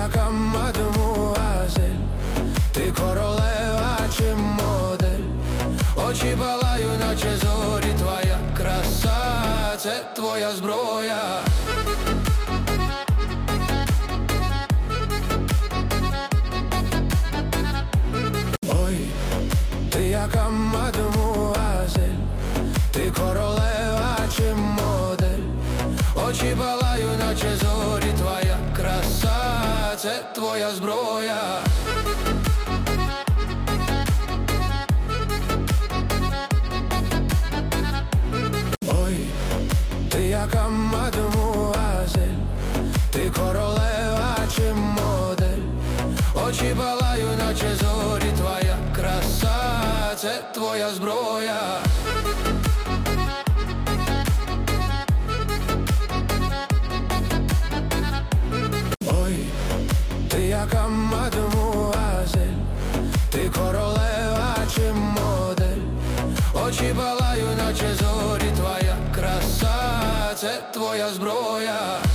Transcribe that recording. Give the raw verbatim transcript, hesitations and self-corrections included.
яка мадемуазель, ти королева чи модель, очі палають, наче зорі, твоя краса – це твоя зброя. Ой, ти яка мадемуазель, ти королева чи модель, очі палають, наче зорі, твоя краса – це твоя зброя. Ой, ти яка мадемуазель, ти королева чи модель, очі палають, наче зорі, твоя краса – це твоя зброя. Ой, ти яка мадемуазель, ти королева чи модель, очі палають, наче зорі, твоя краса – це твоя зброя.